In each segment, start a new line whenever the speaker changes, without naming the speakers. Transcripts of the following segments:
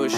داشت.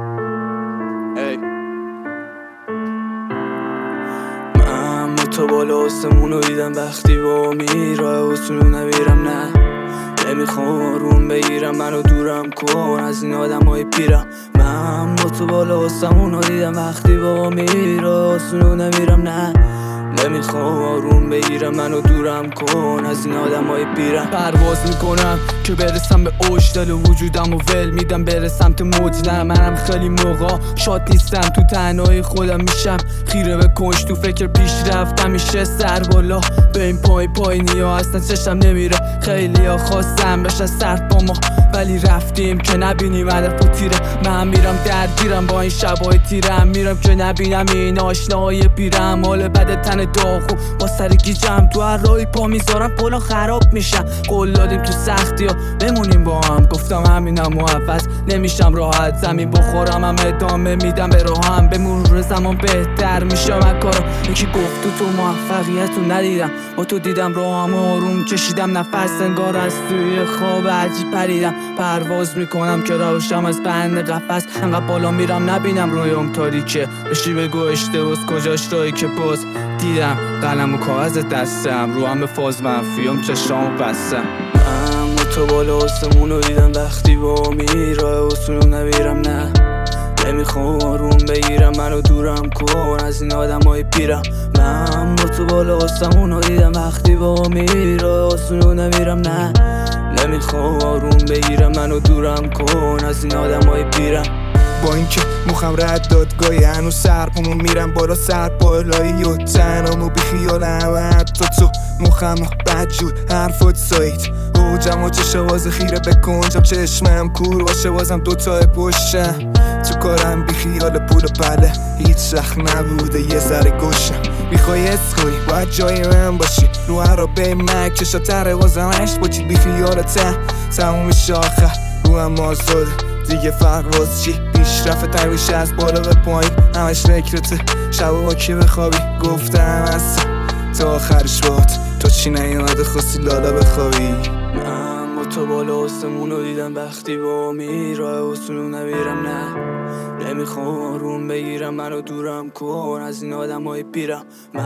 من با تو بالا آسمون رو دیدم وقتی با میراه حسنو نمیرم، نه نمیخوام آروم بگیرم، منو دورم کن از این آدم های پیرم. من با تو بالا آسمون رو دیدم وقتی با میراه حسنو نمیرم، نه نمیخوام آروم بگیرم، منو دورم کن از این آدم های پیرم. پرواز میکنم که برسم به اوج، دل و وجودم و ول میدم بره سمت موج. نه منم خیلی موقع شاد نیستم، تو تنهایی خودم میشم خیره به کنج، تو فکر پیش رفتم میشه سر بالا به این پایینی ها اصلا چشم نمیره. خیلی ها خواستم بشن سرد با ما ولی رفتیم که نبینیم هدف و تیره. من میرم درگیرم با این شبای تیرم، میرم که نبینم این آشناهای پیرم. حال بد تن داغو با سر گیجم، تو هر راهی پا میذارم پلا خراب میشم. قول دادیم تو سختی ها بمونیم با هم، گفتم همینم محفظ نمیشم راحت. زمین بخورم هم ادامه میدم به راهم، به مرور زمان بهتر میشم از کارم. یکی گفت تو موفقیت رو ندیدم، با تو دیدم راهم آروم کشیدم نفس، انگار از توی خواب عجیب پریدم. پرواز میکنم که روشم از بند قفس، انقدر بالا میرم نبینم رویام تاریکه. بشی بگو اشتباس کجاش راهی که باز دیدم قلم و کاغذ دستم، رو هم به فاز منفیام چشامو بستم. من با تو بالا آسمون رو دیدم وقتی با میراه حسنو نمیرم، نه نمیخوام آروم بگیرم، منو دورم کن از این آدم های پیرم. من با تو بالا آسمون رو دیدم وقتی با میراه حسنو نمیرم، نه نمیخوام آروم بگیرم، منو دورم کن از این آدم های پیرم.
با اینکه مخم رد دادگاهی هنوز سرپامو میرم بالا سر بالایی و تنامو بی خیال همه حتی تو مخم و بدجور حرفات سایت اوجم و چشواز خیره بکنجم، چشمم کور باشه بازم دوتای پشتم. تو کارم بی خیال پول و بله هیچ وقت نبوده یه ذره گوشم. میخوای اسخوری باید جای من باشی، رو عرابه مکشا تره بازم عشق باشید بی خیالته تموم شاخه رو هم آزاده دیگه فرق واز چی. پیشرفت تنگوش از بالا به پایین همش فکرته، شب با کی بخوابی گفتم از تا آخرش باد تو چی نیومده خواستی لالا بخوابی.
من با تو بالا آسمون رو دیدم وقتی با میراه حسنو نمیرم، نه نمیخوام آروم بگیرم، منو دورم کن از این آدم های پیرم.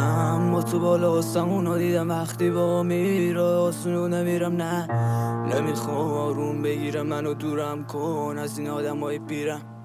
من با تو بالا آسمون رو دیدم وقتی با میراه حسنو نمیرم، نه نمیخوام آروم بگیرم، منو دورم کن از این آدم های پیرم.